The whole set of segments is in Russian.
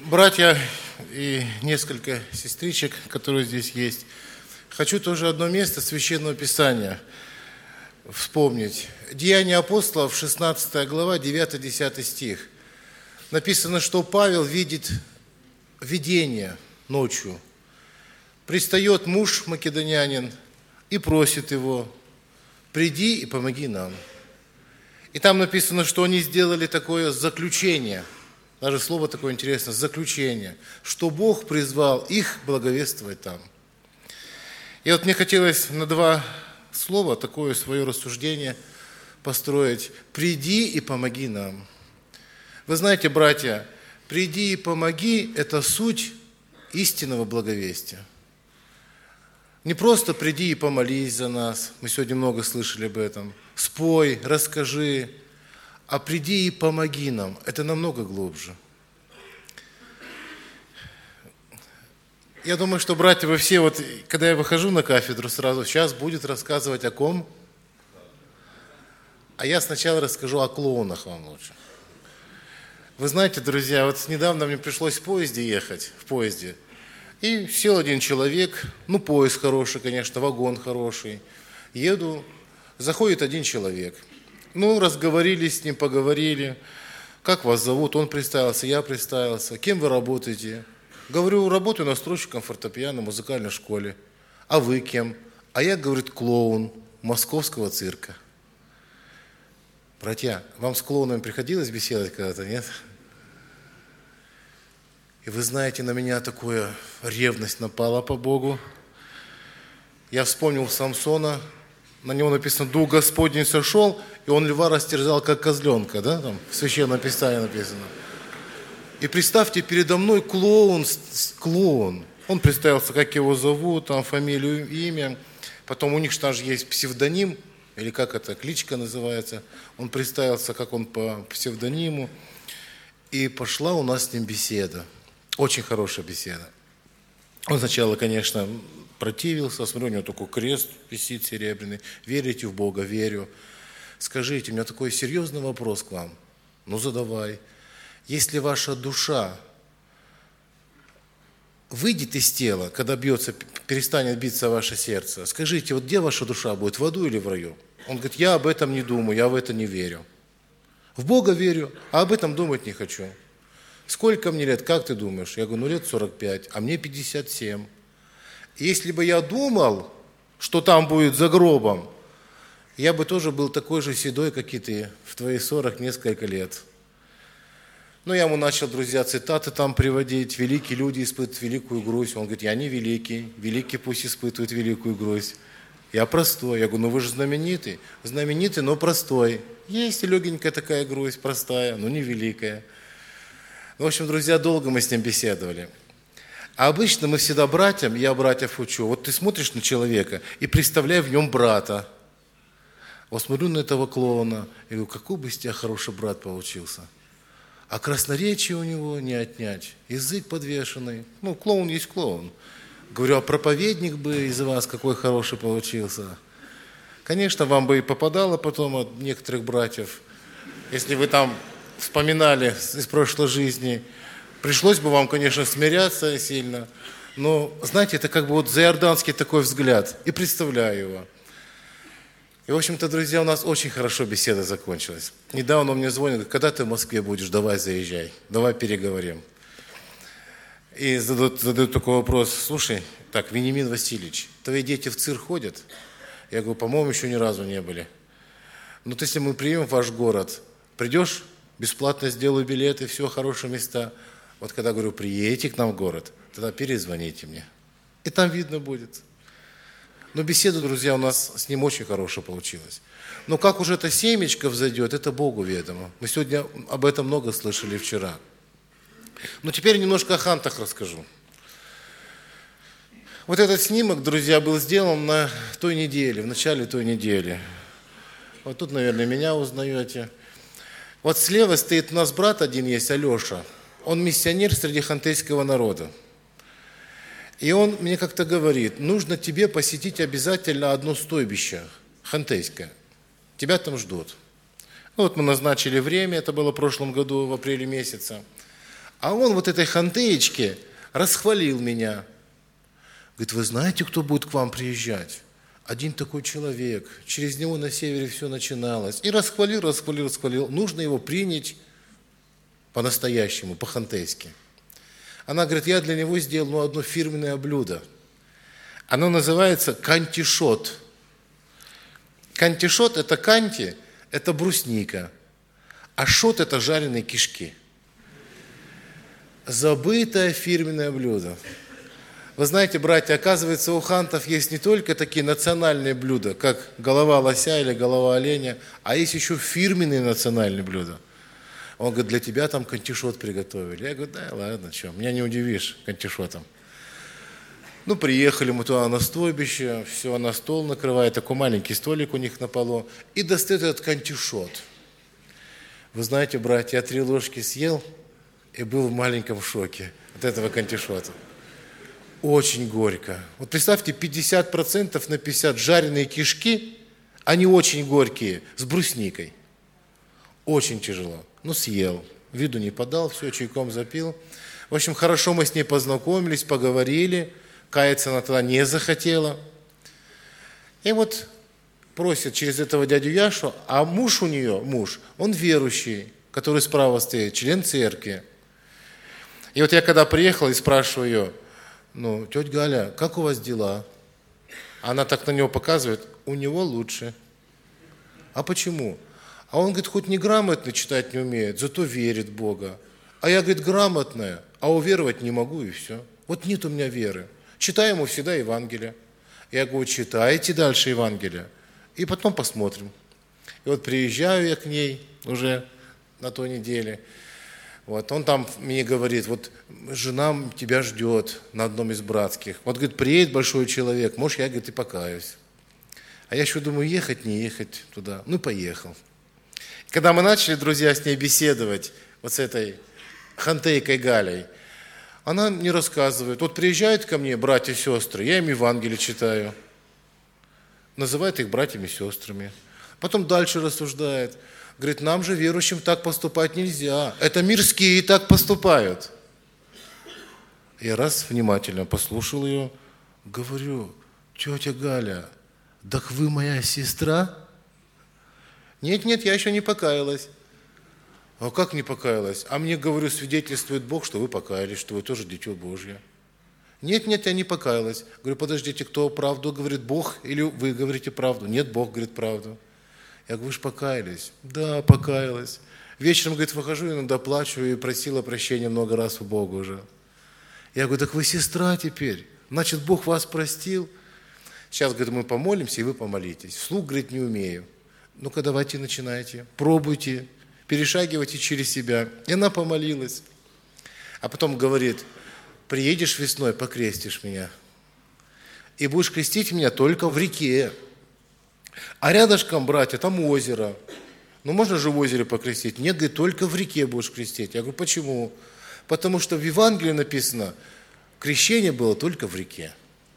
Братья и несколько сестричек, которые здесь есть, хочу тоже одно место Священного Писания вспомнить. Деяния апостолов, 16 глава, 9-10 стих. Написано, что Павел видит видение ночью. Пристает муж македонянин и просит его: «Приди и помоги нам». И там написано, что они сделали такое заключение, даже слово такое интересное, заключение, что Бог призвал их благовествовать там. И вот мне хотелось на два слова такое свое рассуждение построить. «Приди и помоги нам». Вы знаете, братья, «приди и помоги» – это суть истинного благовестия. Не просто приди и помолись за нас, мы сегодня много слышали об этом, спой, расскажи, а приди и помоги нам, это намного глубже. Я думаю, что, братья, вы все, вот, когда я выхожу на кафедру сразу, сейчас будет рассказывать о ком? А я сначала расскажу о клоунах вам лучше. Вы знаете, друзья, вот недавно мне пришлось в поезде ехать, и сел один человек, поезд хороший, конечно, вагон хороший. Еду, заходит один человек. Разговорились с ним, поговорили. Как вас зовут? Он представился, я представился. Кем вы работаете? Говорю, работаю настройщиком фортепиано в музыкальной школе. А вы кем? А я, говорит, клоун московского цирка. Братья, вам с клоунами приходилось беседовать когда-то, нет? И вы знаете, на меня такая ревность напала по Богу. Я вспомнил Самсона, на него написано: «Дух Господень сошел, и он льва растерзал, как козленка», да, там в Священном Писании написано. И представьте, передо мной клоун. Он представился, как его зовут, там фамилию, имя. Потом у них же тоже есть псевдоним, или как это, кличка называется. Он представился, как он по псевдониму. И пошла у нас с ним беседа. Очень хорошая беседа. Он сначала, конечно, противился, смотрю, у него такой крест висит серебряный. Верите в Бога? Верю. Скажите, у меня такой серьезный вопрос к вам. Задавай. Если ваша душа выйдет из тела, когда перестанет биться ваше сердце, скажите, вот где ваша душа будет, в аду или в раю? Он говорит, я об этом не думаю, я в это не верю. В Бога верю, а об этом думать не хочу. Сколько мне лет, как ты думаешь? Я говорю, лет 45, а мне 57. Если бы я думал, что там будет за гробом, я бы тоже был такой же седой, как и ты, в твои 40 несколько лет. Я ему начал, друзья, цитаты там приводить. Великие люди испытывают великую грусть. Он говорит, я не великий, великий пусть испытывает великую грусть. Я простой. Я говорю, вы же знаменитый. Знаменитый, но простой. Есть легенькая такая грусть, простая, но не великая. В общем, друзья, долго мы с ним беседовали. А обычно мы всегда братьям, я братьев учу. Вот ты смотришь на человека и представляй в нем брата. Вот смотрю на этого клоуна и говорю, какой бы из тебя хороший брат получился. А красноречие у него не отнять, язык подвешенный. Клоун есть клоун. Говорю, а проповедник бы из вас какой хороший получился. Конечно, вам бы и попадало потом от некоторых братьев, если вы там вспоминали из прошлой жизни. Пришлось бы вам, конечно, смиряться сильно. Но, знаете, это как бы вот заиорданский такой взгляд. И представляю его. И, в общем-то, друзья, у нас очень хорошо беседа закончилась. Недавно он мне звонит, говорит, когда ты в Москве будешь, давай заезжай, давай переговорим. И задают такой вопрос, слушай, Вениамин Васильевич, твои дети в цирк ходят? Я говорю, по-моему, еще ни разу не были. Если мы приедем в ваш город, придешь, бесплатно сделаю билеты, все, хорошие места. Вот когда, говорю, приедете к нам в город, тогда перезвоните мне. И там видно будет. Но беседа, друзья, у нас с ним очень хорошая получилась. Но как уже это семечко взойдет, это Богу ведомо. Мы сегодня об этом много слышали вчера. Но теперь немножко о хантах расскажу. Вот этот снимок, друзья, был сделан на той неделе, в начале той недели. Вот тут, наверное, меня узнаете. Вот слева стоит у нас брат один есть, Алеша. Он миссионер среди хантейского народа. И он мне как-то говорит, нужно тебе посетить обязательно одно стойбище хантейское. Тебя там ждут. Мы назначили время, это было в прошлом году, в апреле месяце. А он вот этой хантеечке расхвалил меня. Говорит, вы знаете, кто будет к вам приезжать? Один такой человек, через него на севере все начиналось. И расхвалил. Нужно его принять по-настоящему, по-хантейски. Она говорит, я для него сделал одно фирменное блюдо. Оно называется кантишот. Кантишот – это канти, это брусника. А шот – это жареные кишки. Забытое фирменное блюдо. Вы знаете, братья, оказывается, у хантов есть не только такие национальные блюда, как голова лося или голова оленя, а есть еще фирменные национальные блюда. Он говорит, для тебя там кантишот приготовили. Я говорю, да ладно, что, меня не удивишь кантишотом. Ну, приехали мы туда на стойбище, все, на стол накрывает, такой маленький столик у них на полу, и достает этот кантишот. Вы знаете, братья, я 3 ложки съел и был в маленьком шоке от этого кантишота. Очень горько. Вот представьте, 50% на 50 жареные кишки, они очень горькие, с брусникой. Очень тяжело. Ну, съел, виду не подал, все, чайком запил. В общем, хорошо мы с ней познакомились, поговорили. Каяться она тогда не захотела. И вот просит через этого дядю Яшу, а муж у нее, он верующий, который справа стоит, член церкви. И вот я когда приехал и спрашиваю ее, ну, тетя Галя, как у вас дела? Она так на него показывает, у него лучше. А почему? А он, говорит, хоть неграмотно читать не умеет, зато верит в Бога. А я, говорит, грамотная, а уверовать не могу, и все. Вот нет у меня веры. Читаю ему всегда Евангелие. Я говорю, читайте дальше Евангелие, и потом посмотрим. И вот приезжаю я к ней уже на той неделе. Вот, он там мне говорит, вот жена тебя ждет на одном из братских. Вот, говорит, приедет большой человек, может, я, говорит, и покаюсь. А я еще думаю, ехать, не ехать туда. Ну, поехал. Когда мы начали, друзья, с ней беседовать, вот с этой хантейкой Галей, она мне рассказывает, вот приезжают ко мне братья и сестры, я им Евангелие читаю, называет их братьями и сестрами. Потом дальше рассуждает, говорит, нам же, верующим, так поступать нельзя, это мирские так поступают. Я раз внимательно послушал ее, говорю, тетя Галя, так вы моя сестра? Нет, я еще не покаялась. А как не покаялась? А мне, говорю, свидетельствует Бог, что вы покаялись, что вы тоже дитё Божье. Нет, я не покаялась. Говорю, подождите, кто правду говорит, Бог или вы говорите правду? Нет, Бог говорит правду. Я говорю, вы же покаялись. Да, покаялась. Вечером, говорит, выхожу, иногда плачу и просила прощения много раз у Бога уже. Я говорю, так вы сестра теперь. Значит, Бог вас простил. Сейчас, говорит, мы помолимся, и вы помолитесь. Вслух, говорит, не умею. Ну-ка, давайте начинайте. Пробуйте. Перешагивайте через себя. И она помолилась. А потом говорит, приедешь весной, покрестишь меня. И будешь крестить меня только в реке. А рядышком, братья, там озеро. Ну, можно же в озере покрестить? Нет, говорит, только в реке будешь крестить. Я говорю, почему? Потому что в Евангелии написано, крещение было только в реке.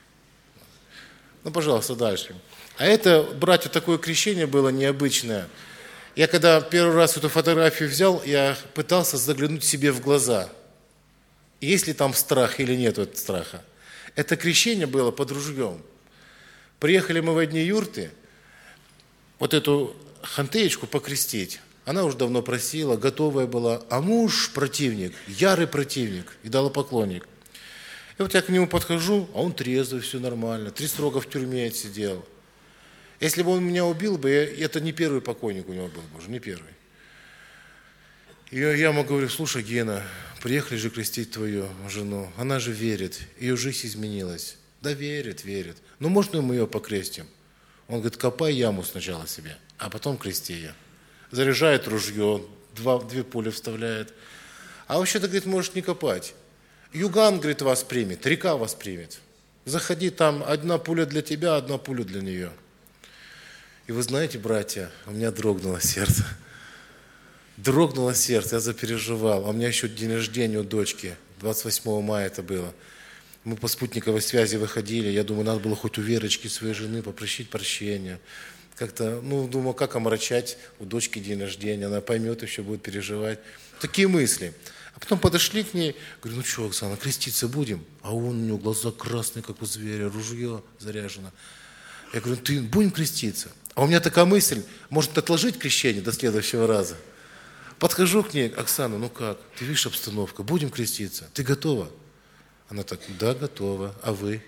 Ну, пожалуйста, дальше. А это, братья, такое крещение было необычное. Я когда первый раз эту фотографию взял, я пытался заглянуть себе в глаза. Есть ли там страх или нет этого страха. Это крещение было под ружьем. Приехали мы в одни юрты, вот эту хантеечку покрестить. Она уже давно просила, готовая была. А муж противник, ярый противник, идолопоклонник. И вот я к нему подхожу, а он трезвый, все нормально. 3 срока в тюрьме отсидел. Если бы он меня убил бы, это не первый покойник у него был, уже не первый. И я ему говорю, слушай, Гена, приехали же крестить твою жену, она же верит, ее жизнь изменилась. Да верит. Ну можно мы ее покрестим? Он говорит, копай яму сначала себе, а потом крести ее. Заряжает ружье, 2 пули вставляет. А вообще-то, говорит, можешь не копать. Юган, говорит, вас примет, река вас примет. Заходи, там 1 пуля для тебя, 1 пуля для нее. И вы знаете, братья, у меня дрогнуло сердце. Я запереживал. А у меня еще день рождения у дочки, 28 мая это было. Мы по спутниковой связи выходили, я думаю, надо было хоть у Верочки, своей жены, попросить прощения. Как-то, думал, как омрачать у дочки день рождения, она поймет, еще будет переживать. Такие мысли. А потом подошли к ней, говорю, ну что, Оксана, креститься будем? А у него глаза красные, как у зверя, ружье заряжено. Я говорю, ты будем креститься? А у меня такая мысль, может отложить крещение до следующего раза? Подхожу к ней, Оксана, ну как, ты видишь обстановку, будем креститься, ты готова? Она так, да, готова, а вы?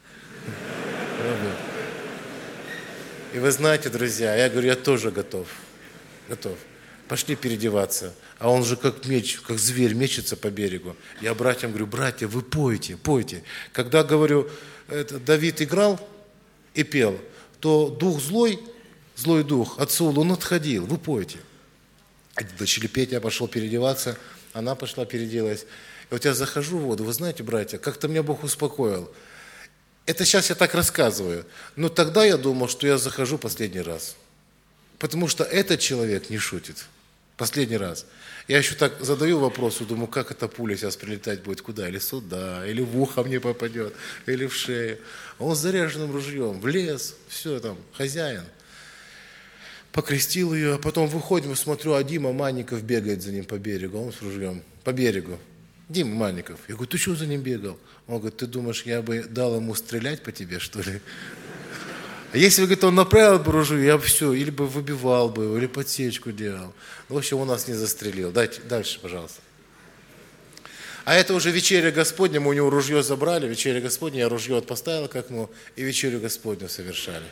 И вы знаете, друзья, я говорю, я тоже готов. Пошли переодеваться. А он же как меч, как зверь мечется по берегу. Я братьям говорю, братья, вы пойте. Когда, говорю, Давид играл и пел, то дух злой дух от Саула, он отходил, вы пойте. Начали петь, я пошел переодеваться, она пошла переоделась. И вот я захожу в воду, вы знаете, братья, как-то меня Бог успокоил. Это сейчас я так рассказываю, но тогда я думал, что я захожу последний раз. Потому что этот человек не шутит. Последний раз. Я еще так задаю вопрос, думаю, как эта пуля сейчас прилетать будет, куда? Или сюда, или в ухо мне попадет, или в шею. А он с заряженным ружьем, в лес, все там, хозяин. Покрестил ее, а потом выходим, смотрю, а Дима Манников бегает за ним по берегу, он с ружьем, по берегу. Дима Манников. Я говорю, ты что за ним бегал? Он говорит, ты думаешь, я бы дал ему стрелять по тебе, что ли? А если бы, говорит, он направил бы ружье, я бы все, или бы выбивал бы его, или подсечку делал. В общем, он нас не застрелил. Дальше, пожалуйста. А это уже вечеря Господня, мы у него ружье забрали, вечеря Господня, я ружье поставил к окну, и вечерю Господню совершали.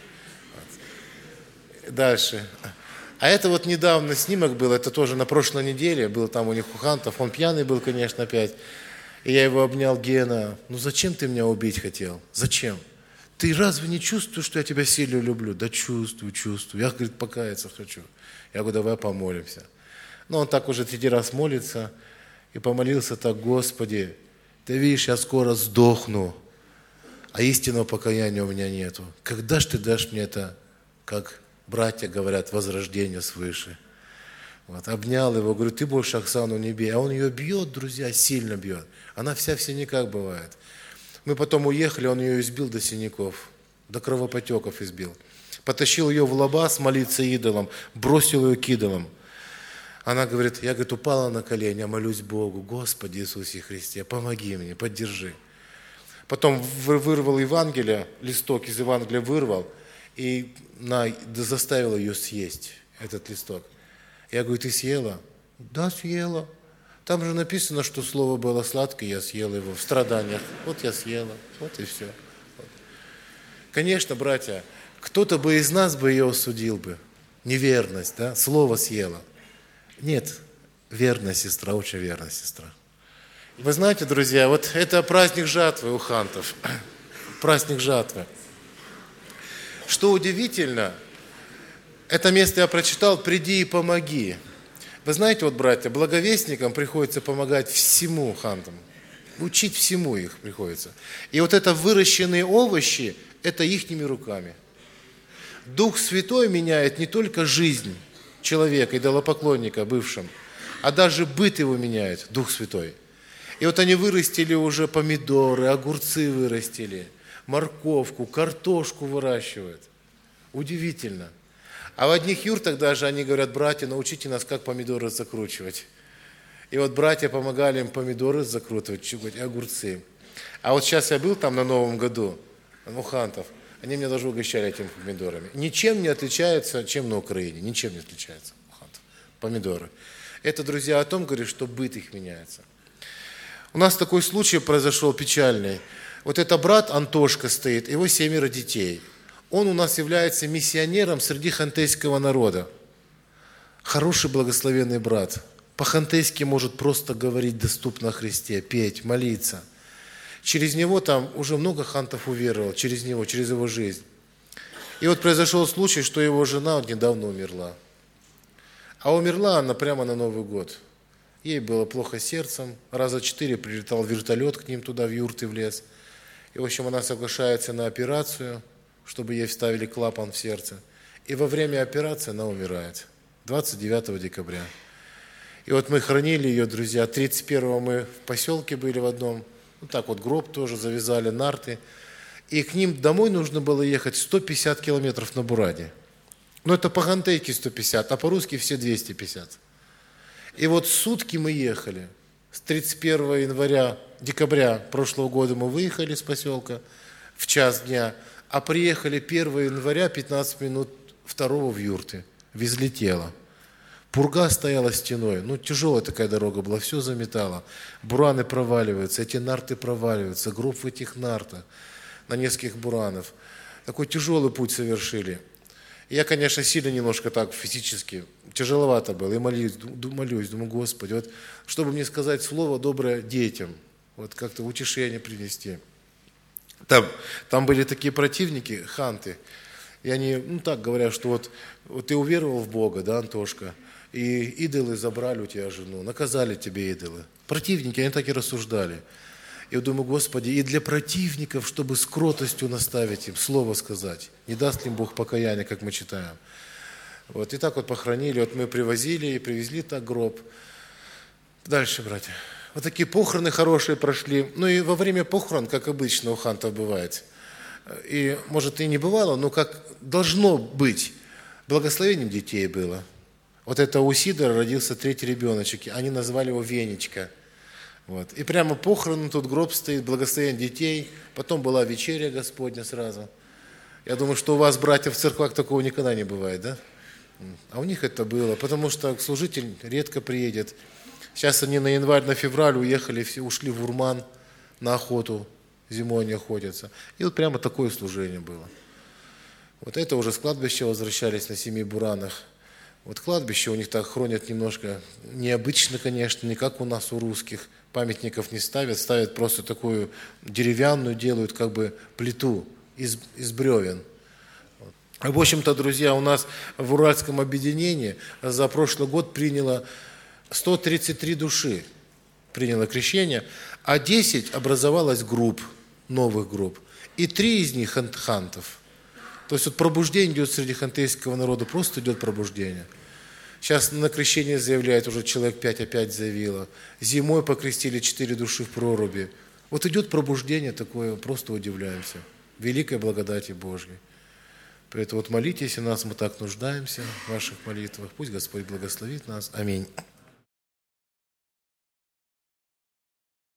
Дальше. А это вот недавно снимок был, это тоже на прошлой неделе, был там у них у Хантов, он пьяный был, конечно, опять. И я его обнял, Гена, ну зачем ты меня убить хотел? Зачем? Ты разве не чувствуешь, что я тебя сильно люблю? Да чувствую. Я, говорит, покаяться хочу. Я говорю, давай помолимся. Ну, он так уже 3 раз молится и помолился так, Господи, ты видишь, я скоро сдохну, а истинного покаяния у меня нету. Когда ж ты дашь мне это, как братья говорят, возрождение свыше? Вот, обнял его, говорю, ты больше Оксану не бей. А он ее бьет, друзья, сильно бьет. Она вся в синяках бывает. Мы потом уехали, он ее избил до синяков, до кровопотеков избил. Потащил ее в лабаз молиться идолам, бросил ее к идолам. Она говорит, я, говорит, упала на колени, я молюсь Богу, Господи Иисусе Христе, помоги мне, поддержи. Потом вырвал Евангелие, листок из Евангелия вырвал и заставил ее съесть этот листок. Я говорю, ты съела? Да, съела. Там же написано, что слово было сладкое, я съела его в страданиях. Вот я съела, вот и все. Вот. Конечно, братья, кто-то бы из нас бы ее осудил бы. Неверность, да, слово съела. Нет, верная сестра, очень верная сестра. Вы знаете, друзья, вот это праздник жатвы у Хантов. Праздник жатвы. Что удивительно, это место я прочитал, приди и помоги. Вы знаете, вот, братья, благовестникам приходится помогать всему Хантам. Учить всему их приходится. И вот это выращенные овощи, это ихними руками. Дух Святой меняет не только жизнь человека, идолопоклонника бывшим, а даже быт его меняет, Дух Святой. И вот они вырастили уже помидоры, огурцы вырастили, морковку, картошку выращивают. Удивительно. А в одних юртах даже они говорят, братья, научите нас, как помидоры закручивать. И вот братья помогали им помидоры закручивать, и огурцы. А вот сейчас я был там на Новом году, у Хантов, они меня даже угощали этими помидорами. Ничем не отличается, чем на Украине, ничем не отличается у Хантов. Помидоры. Это, друзья, о том говорит, что быт их меняется. У нас такой случай произошел печальный. Вот это брат Антошка стоит, его 7 детей. Он у нас является миссионером среди хантейского народа. Хороший благословенный брат. По-хантейски может просто говорить доступно о Христе, петь, молиться. Через него там уже много хантов уверовало, через него, через его жизнь. И вот произошел случай, что его жена вот недавно умерла. А умерла она прямо на Новый год. Ей было плохо сердцем, раза 4 прилетал вертолет к ним туда, в юрты, в лес. И, в общем, она соглашается на операцию, чтобы ей вставили клапан в сердце. И во время операции она умирает. 29 декабря. И вот мы хранили ее, друзья. 31-го мы в поселке были в одном. Вот так вот гроб тоже завязали, нарты. И к ним домой нужно было ехать 150 километров на Бураде. Но это по-хантейски 150, а по-русски все 250. И вот сутки мы ехали. С 31 декабря прошлого года мы выехали с поселка в час дня, а приехали 1 января 15 минут 2 в юрты. Везли тело. Пурга стояла стеной. Тяжелая такая дорога была, все заметало. Бураны проваливаются, эти нарты проваливаются, гроб в этих нартах на нескольких буранов. Такой тяжелый путь совершили. Я, конечно, сильно немножко так физически, тяжеловато было. И молюсь, думаю, Господи, вот, чтобы мне сказать слово доброе детям, вот как-то утешение принести. Там были такие противники, ханты, и они так говорят, что вот ты уверовал в Бога, да, Антошка, и идолы забрали у тебя жену, наказали тебе идолы. Противники, они так и рассуждали. Я думаю, Господи, и для противников, чтобы с кротостью наставить им, слово сказать. Не даст ли им Бог покаяния, как мы читаем. И так похоронили, мы привозили и привезли так гроб. Дальше, братья. Вот такие похороны хорошие прошли. И во время похорон, как обычно у хантов бывает, и может и не бывало, но как должно быть, благословением детей было. Это у Сидора родился 3-й ребеночек, они назвали его Венечка. И прямо похороны, тут гроб стоит, благословение детей, потом была вечеря Господня сразу. Я думаю, что у вас, братья, в церквах такого никогда не бывает, да? А у них это было, потому что служитель редко приедет. Сейчас они на январь, на февраль уехали, все ушли в Урман на охоту, зимой они охотятся. И прямо такое служение было. Это уже с кладбища возвращались на 7 буранах. Кладбище у них так хоронят немножко необычно, конечно, не как у нас у русских. Памятников не ставят, ставят просто такую деревянную, делают как бы плиту из бревен. В общем-то, друзья, у нас в Уральском объединении за прошлый год приняло 133 души, приняло крещение, а 10 образовалось групп, новых групп, и 3 из них хантов. То есть пробуждение идет среди хантейского народа, просто идет пробуждение. Сейчас на крещение заявляет, уже человек 5 опять заявило. Зимой покрестили 4 души в проруби. Идет пробуждение такое, просто удивляемся. Великой благодати Божьей. Поэтому молитесь о нас, мы так нуждаемся в ваших молитвах. Пусть Господь благословит нас. Аминь.